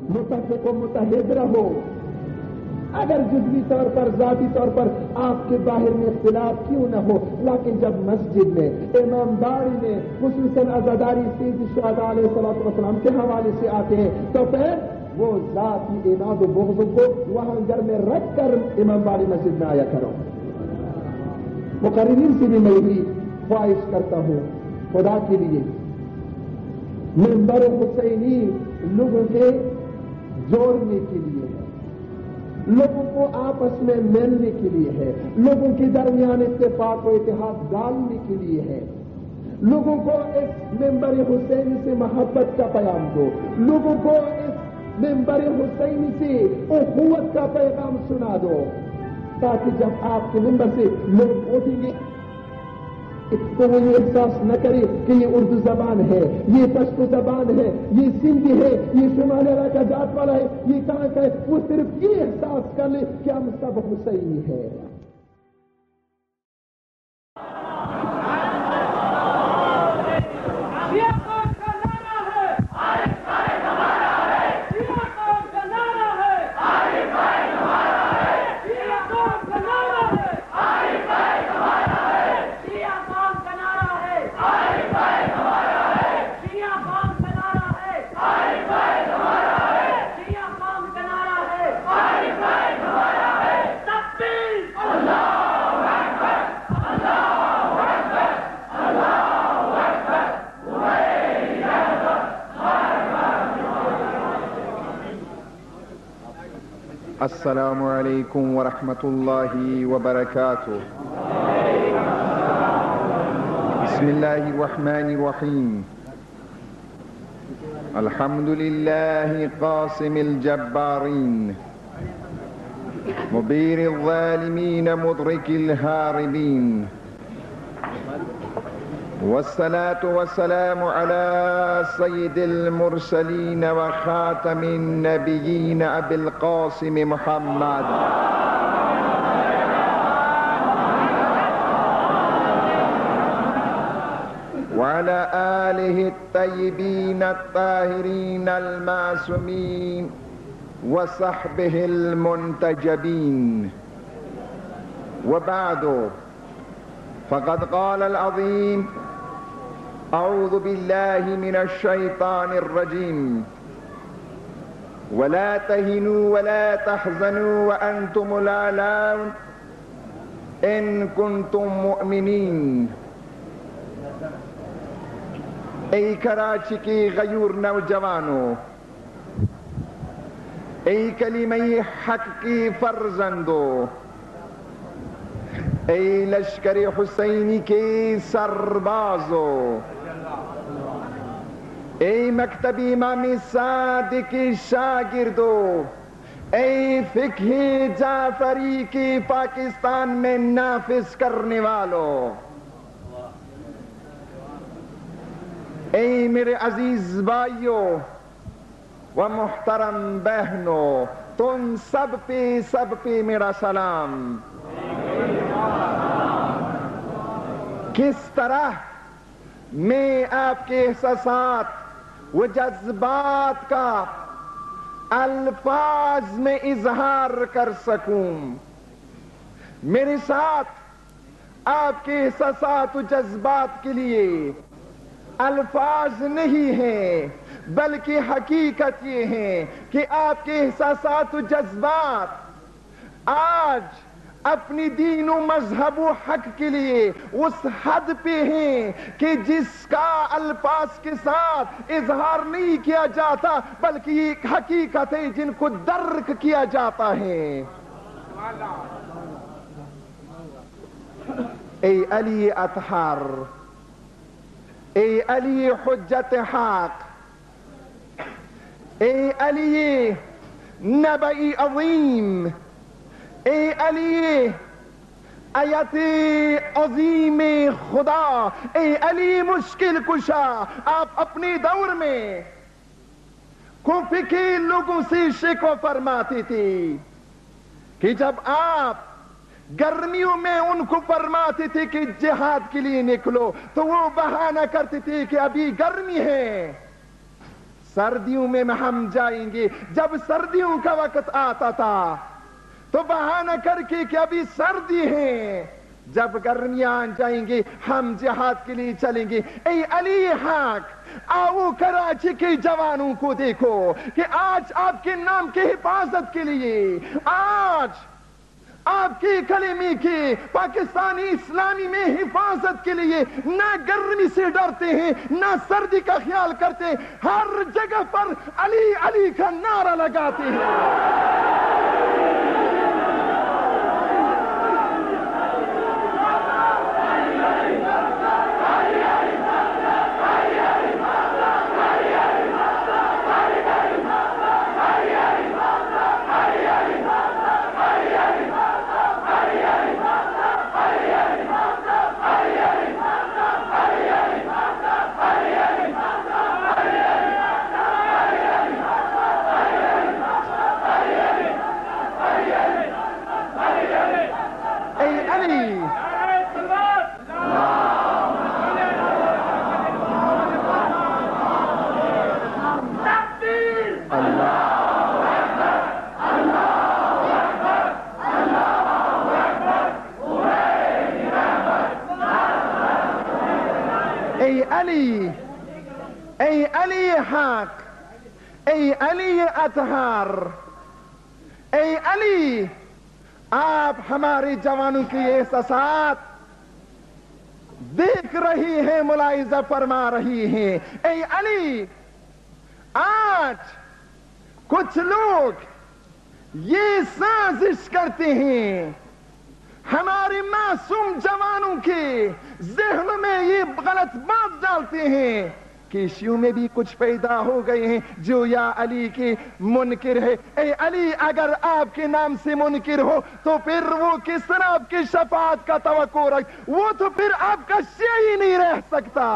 متفق و متحد رہو. اگر جزوی طور پر ذاتی طور پر آپ کے باہر میں اختلاف کیوں نہ ہو، لیکن جب مسجد میں امامداری میں خصوصاً عزاداری سید الشہداء علیہ السلام کے حوالے سے آتے ہیں تو پھر وہ ذاتی اناد و بغض کو وہاں گھر میں رکھ کر امامداری مسجد میں آیا کرو. مقررین سے بھی میں بھی خواہش کرتا ہوں خدا کے لیے، منبر حسینی لوگوں کے جوڑنے کے لیے ہے، لوگوں کو آپس میں ملنے کے لیے ہے، لوگوں کے درمیان اتفاق و اتحاد ڈالنے کے لیے ہے. لوگوں کو اس منبر حسینی سے محبت کا پیغام دو، لوگوں کو اس منبر حسینی سے اخوت کا پیغام سنا دو، تاکہ جب آپ کے منبر سے لوگ اٹھیں گے تو وہ یہ احساس نہ کرے کہ یہ اردو زبان ہے، یہ پشتو زبان ہے، یہ سندھی ہے، یہ شمال علاقہ جات والا ہے، یہ کہاں کا ہے. وہ صرف یہ احساس کر لے کہ ہم سب حسینی ہے. السلام علیکم ورحمۃ اللہ وبرکاتہ. بسم اللہ الرحمن الرحیم. الحمد للہ قاسم الجبارین مبیر الظالمین مدرک الہاربین، والصلاة والسلام على سید المرسلین وخاتم النبیین ابی القاسم محمد وعلى آلہ الطیبین الطاہرین المعصومین وصحبہ المنتجبین. وبعد، فقد قال العظیم اعوذ باللہ من الشیطان الرجیم ولا تہنوا ولا تحزنوا وانتم الاعلون ان کنتم مؤمنین. ای کراچی کی غیور نوجوانوں، ای کلمہ حق کی فرزندوں، ای لشکر حسینی کے سربازوں، ای مکتب امام صادق کی شاگردوں، ای فقہ جعفری کی پاکستان میں نافذ کرنے والوں، ای میرے عزیز بھائیوں و محترم بہنوں، تم سب پہ میرا سلام. کس طرح میں آپ کے احساسات و جذبات کا الفاظ میں اظہار کر سکوں؟ میرے ساتھ آپ کے احساسات و جذبات کے لیے الفاظ نہیں ہیں، بلکہ حقیقت یہ ہے کہ آپ کے احساسات و جذبات آج اپنی دین و مذہب و حق کے لیے اس حد پہ ہیں کہ جس کا الفاظ کے ساتھ اظہار نہیں کیا جاتا، بلکہ یہ حقیقت ہے جن کو درک کیا جاتا ہے. اے علی اطہر، اے علی حجت حق، اے علی نبی عظیم، اے علی آیت عظیم خدا، اے علی مشکل کشا. آپ اپنے دور میں کوفے کے لوگوں سے شکوہ فرماتی تھی کہ جب آپ گرمیوں میں ان کو فرماتے تھے کہ جہاد کے لیے نکلو تو وہ بہانہ کرتے تھے کہ ابھی گرمی ہے. سردیوں میں ہم جائیں گے. جب سردیوں کا وقت آتا تھا تو بہانہ کر کے کہ ابھی سردی ہے، جب گرمیاں جائیں گے ہم جہاد کے لیے چلیں گے. اے علی حق، آؤ کراچی کے جوانوں کو دیکھو کہ آج آپ کے نام کی حفاظت کے لیے، آج آپ کی کلمے کی پاکستانی اسلامی میں حفاظت کے لیے نہ گرمی سے ڈرتے ہیں نہ سردی کا خیال کرتے، ہر جگہ پر علی علی کا نعرہ لگاتے ہیں. اے علی حق، اے علی اطہر، اے علی، آپ ہمارے جوانوں کی احساسات دیکھ رہی ہیں، ملاحظہ فرما رہی ہیں. اے علی، آج کچھ لوگ یہ سازش کرتے ہیں ہمارے معصوم جوانوں کے ذہن میں، یہ غلط بات ڈالتے ہیں کہ شیعوں میں بھی کچھ پیدا ہو گئے ہیں جو یا علی کے منکر ہے. اے علی، اگر آپ کے نام سے منکر ہو تو پھر وہ کس طرح آپ کی شفاعت کا توقع رکھ؟ وہ تو پھر آپ کا شیعی نہیں رہ سکتا.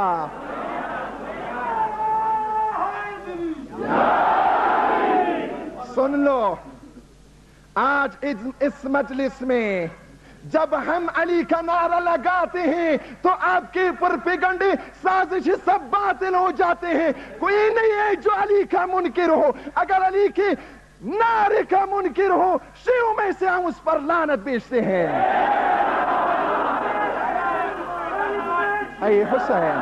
سن لو، آج اس مجلس میں جب ہم علی کا نعرہ لگاتے ہیں تو آپ کے پروپیگنڈے سازش سب باطل ہو جاتے ہیں. کوئی نہیں ہے جو علی کا منکر ہو. اگر علی کے نعرے کا منکر ہو، شیعوں میں سے ہم اس پر لعنت بیچتے ہیں. اے حسین،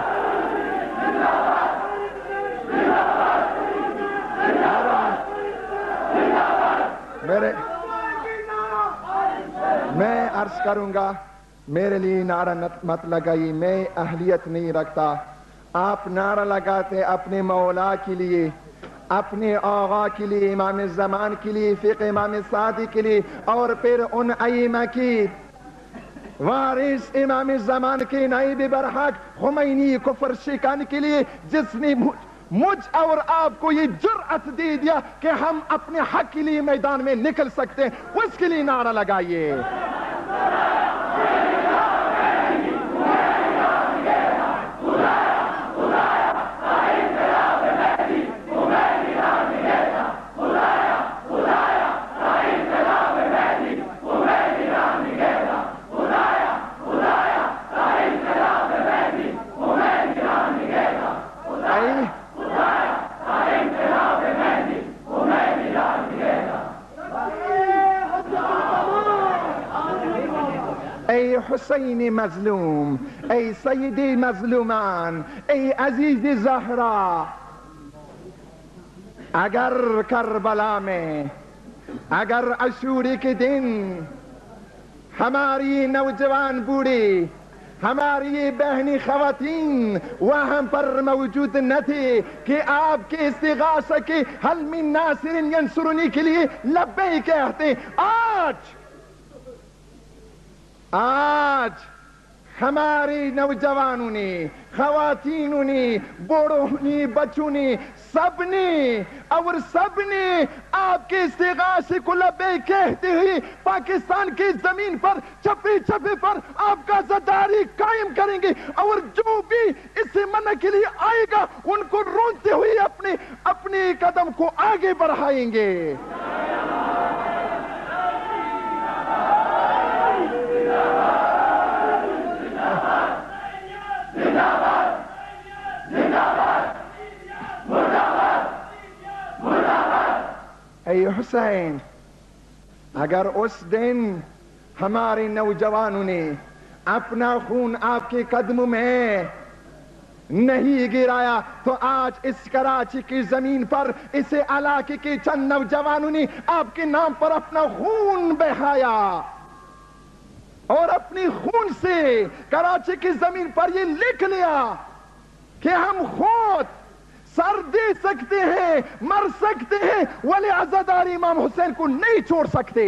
میں عرض کروں گا، میرے لیے نعرہ مت لگائی، میں اہلیت نہیں رکھتا. آپ نعرہ لگاتے اپنے مولا کے لیے، اپنے آغا کے لیے، امام زمان کے لیے، فقہ امام سعدی کے لیے، اور پھر ان ائمہ کی وارث امام زمان کے نائب برحق خمینی کفر شکن کے لیے، جس نے مجھ اور آپ کو یہ جرأت دے دیا کہ ہم اپنے حق کے لیے میدان میں نکل سکتے ہیں، اس کے لیے نعرہ لگائیے. اے حسین مظلوم، اے سیدی مظلومان، اے عزیز زہرا، اگر کربلا میں، اگر عاشوری کے دن ہماری نوجوان بوڑھے، ہماری بہنی خواتین وہاں پر موجود نہ تھے کہ آپ کے استغاثہ کے حل من ناصر ینصرنی کے لیے لبیک کہتے، آج ہمارے نوجوانوں نے، خواتینوں نے، بوڑھوں نے، بچوں نے، سب نے آپ کے استغاثے کو لبیک کہتے ہوئے پاکستان کی زمین پر چپے چپے پر آپ کا زداری قائم کریں گے، اور جو بھی اس سے منع کے لیے آئے گا ان کو روکتے ہوئے اپنے قدم کو آگے بڑھائیں گے. اے حسین، اگر اس دن ہمارے نوجوانوں نے اپنا خون آپ کے قدم میں نہیں گرایا تو آج اس کراچی کی زمین پر اس علاقے کے چند نوجوانوں نے آپ کے نام پر اپنا خون بہایا اور اپنی خون سے کراچی کی زمین پر یہ لکھ لیا کہ ہم خود سر دے سکتے ہیں، مر سکتے ہیں، ولی عزادار امام حسین کو نہیں چھوڑ سکتے۔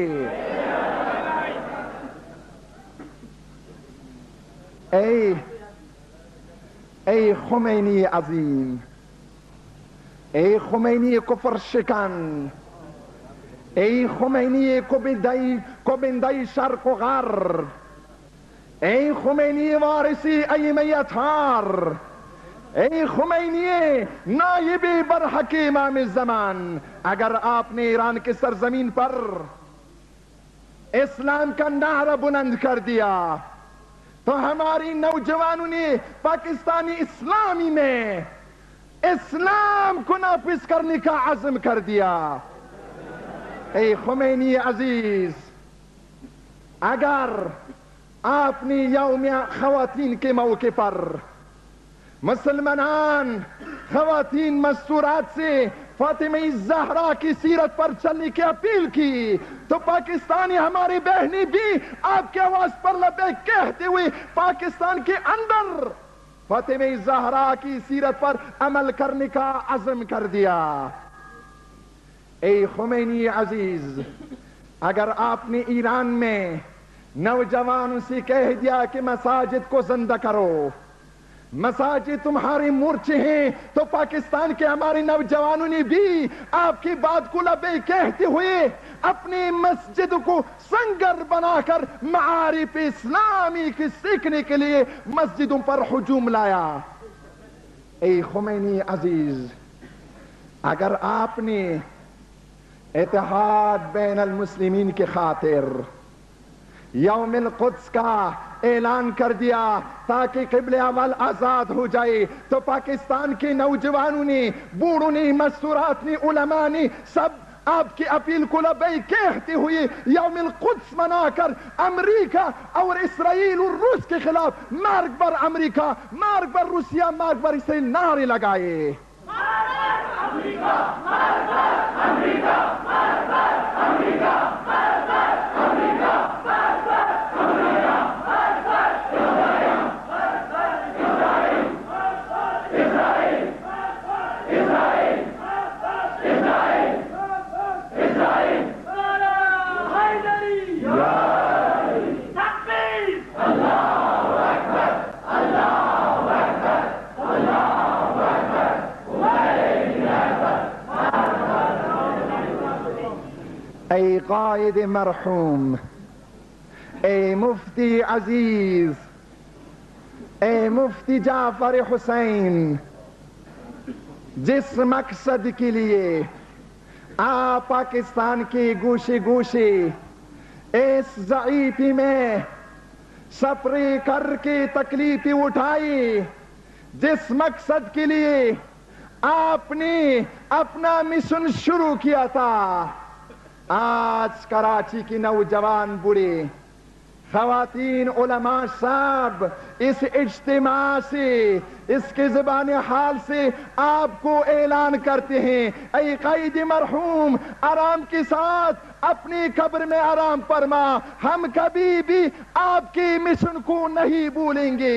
اے خمینی عظیم، اے خمینی کفر شکن، اے خمینی کوبندائی شرق و غرب، اے خمینی وارثی ائمہ اطہار، اے خمینی نائب برحق امام الزمان، اگر آپ نے ایران کی سرزمین پر اسلام کا نعرہ بلند کر دیا تو ہماری نوجوانوں نے پاکستانی اسلامی میں اسلام کو نافذ کرنے کا عزم کر دیا۔ اے خمینی عزیز، اگر آپ نے یوم خواتین کے موقع پر مسلمان خواتین مستورات سے فاطمہ زہرا کی سیرت پر چلنے کی اپیل کی تو پاکستانی ہماری بہنیں بھی آپ کی آواز پر لبیک کہتے ہوئے پاکستان کے اندر فاطمہ زہرا کی سیرت پر عمل کرنے کا عزم کر دیا۔ اے خمینی عزیز، اگر آپ نے ایران میں نوجوانوں سے کہہ دیا کہ مساجد کو زندہ کرو، مساجد تمہارے مورچے ہیں، تو پاکستان کے ہمارے نوجوانوں نے بھی آپ کی بات کو لبیک کہتے ہوئے اپنی مسجد کو سنگر بنا کر معارف اسلامی کی سیکھنے کے لیے مسجدوں پر ہجوم لایا۔ اے خمینی عزیز، اگر آپ نے اتحاد بین المسلمین کی خاطر یوم القدس کا اعلان کر دیا تاکہ قبلہ اول آزاد ہو جائے تو پاکستان کے نوجوانوں نے، بوڑھوں نے، مستورات نے، علماء نے سب آپ کی اپیل کو لبیک کہتے ہوئے یوم القدس منا کر امریکہ اور اسرائیل اور روس کے خلاف مارگ بر امریکہ، مارگ بر روسیہ، مارگ بر اسرائیل نعرے لگائے۔ امریکہ، مارگ بر امریکہ، مارگ بر امریکہ، مارگ بر امریکہ، مارگ بر امریکہ۔ اے قائد مرحوم، اے مفتی عزیز، اے مفتی جعفر حسین، جس مقصد کے لیے آپ پاکستان کے گوشے گوشے اس ضعیفی میں سفریں کر کے تکلیفیں اٹھائی، جس مقصد کے لیے آپ نے اپنا مشن شروع کیا تھا، آج کراچی کی نوجوان بوڑھے، خواتین، علماء صاحب اس اجتماع سے، اس کے زبان حال سے آپ کو اعلان کرتے ہیں، اے قائد مرحوم، آرام کے ساتھ اپنی قبر میں آرام فرما، ہم کبھی بھی آپ کے مشن کو نہیں بھولیں گے۔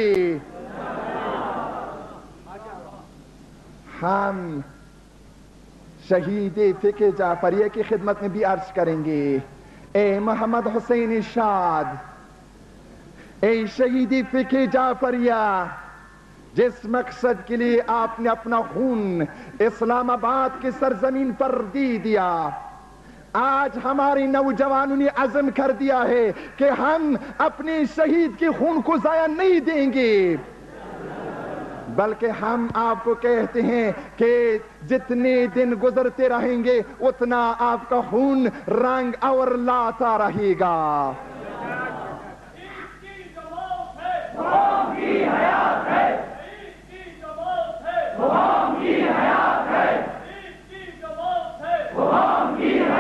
ہم شہید فقہ جعفریہ کی خدمت میں بھی عرض کریں گے، اے محمد حسین شاد، اے شہید فقہ جعفریہ، جس مقصد کے لیے آپ نے اپنا خون اسلام آباد کی سرزمین پر دے دیا، آج ہمارے نوجوانوں نے عزم کر دیا ہے کہ ہم اپنے شہید کے خون کو ضائع نہیں دیں گے، بلکہ ہم آپ کو کہتے ہیں کہ جتنے دن گزرتے رہیں گے اتنا آپ کا خون رنگ اور لاتا رہے گا۔ کی حیات ہے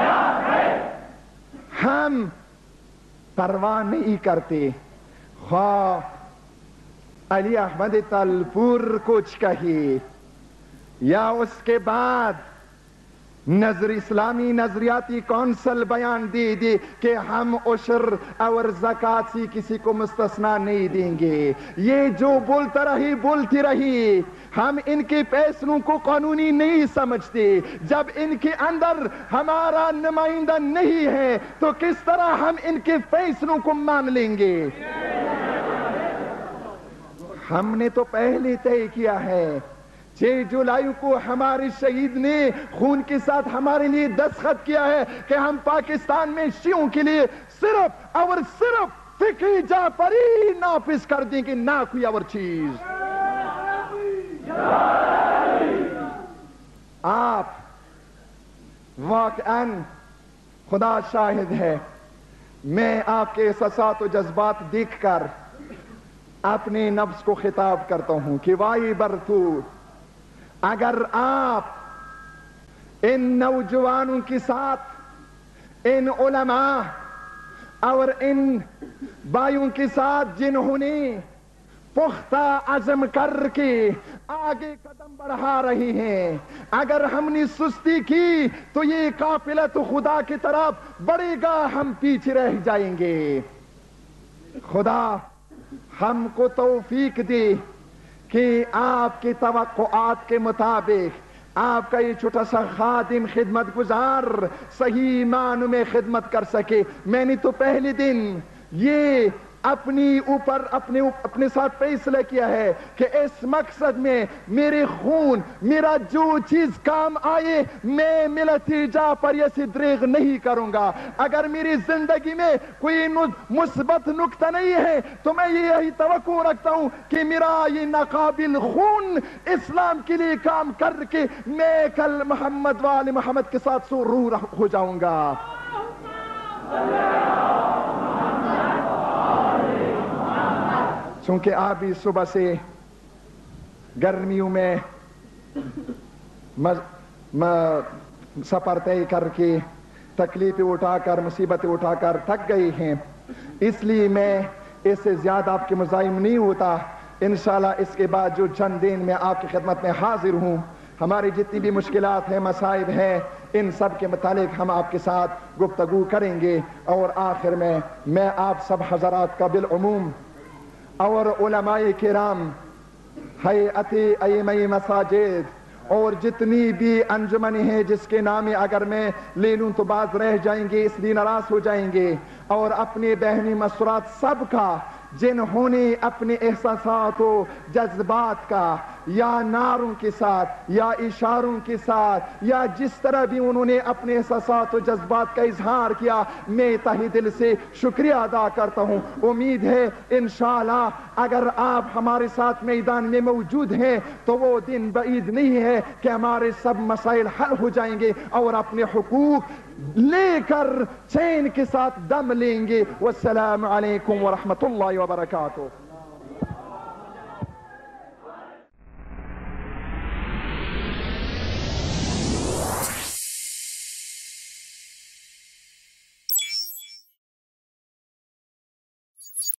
ہم پرواہ نہیں کرتے، خواہ علی احمد تلپور کچھ کہے یا اس کے بعد اسلامی نظریاتی کونسل بیان دے دے کہ ہم عشر اور زکوٰۃ سے کسی کو مستثنا نہیں دیں گے، یہ جو بولتی رہی، ہم ان کے فیصلوں کو قانونی نہیں سمجھتے۔ جب ان کے اندر ہمارا نمائندہ نہیں ہے تو کس طرح ہم ان کے فیصلوں کو مان لیں گے؟ ہم نے تو پہلے طے کیا ہے، 6 جولائی کو ہمارے شہید نے خون کے ساتھ ہمارے لیے دستخط کیا ہے کہ ہم پاکستان میں شیعوں کے لیے صرف اور صرف فقہ جعفری نافذ کر دیں گے، نہ کوئی اور چیز۔ آپ واقعاً خدا شاہد ہے، میں آپ کے احساسات و جذبات دیکھ کر اپنے نفس کو خطاب کرتا ہوں کہ وائی برتو، اگر آپ ان نوجوانوں کے ساتھ، ان علماء اور ان بھائیوں کے ساتھ جنہوں نے پختہ عزم کر کے آگے قدم بڑھا رہے ہیں، اگر ہم نے سستی کی تو یہ قافلہ تو خدا کی طرف بڑھے گا، ہم پیچھے رہ جائیں گے۔ خدا ہم کو توفیق دے کہ آپ کی توقعات کے مطابق آپ کا یہ چھوٹا سا خادم، خدمت گزار صحیح معنوں میں خدمت کر سکے۔ میں نے تو پہلے دن یہ اپنے ساتھ فیصلہ کیا ہے کہ اس مقصد میں میرے خون، میرا جو چیز کام آئے، میں ملت جعفریہ سے دریغ نہیں کروں گا۔ اگر میری زندگی میں کوئی مثبت نقطہ نہیں ہے تو میں یہی توقع رکھتا ہوں کہ میرا یہ ناقابل خون اسلام کے لیے کام کر کے میں کل محمد وآل محمد کے ساتھ سرور ہو جاؤں گا۔ چونکہ آپ بھی صبح سے گرمیوں میں سفر طے کر کے تکلیفیں اٹھا کر، مصیبتیں اٹھا کر تھک گئے ہیں، اس لیے میں اس سے زیادہ آپ کے مزاحم نہیں ہوتا۔ انشاءاللہ اس کے بعد جو چند دن میں آپ کی خدمت میں حاضر ہوں، ہماری جتنی بھی مشکلات ہیں، مصائب ہیں، ان سب کے متعلق ہم آپ کے ساتھ گفتگو کریں گے۔ اور آخر میں آپ سب حضرات کا بالعموم اور علماء کرام، ہیئت ائمہ مساجد اور جتنی بھی انجمن ہیں جس کے نام اگر میں لے لوں تو باز رہ جائیں گے، اس لیے ناراض ہو جائیں گے، اور اپنے بہنی مسرات سب کا جنہوں نے اپنے احساسات و جذبات کا یا نعروں کے ساتھ یا اشاروں کے ساتھ یا جس طرح بھی انہوں نے اپنے احساسات و جذبات کا اظہار کیا، میں تہہ دل سے شکریہ ادا کرتا ہوں۔ امید ہے انشاءاللہ اگر آپ ہمارے ساتھ میدان میں موجود ہیں تو وہ دن بعید نہیں ہے کہ ہمارے سب مسائل حل ہو جائیں گے اور اپنے حقوق لے کر چین کے ساتھ دم لیں گے۔ والسلام علیکم ورحمۃ اللہ وبرکاتہ۔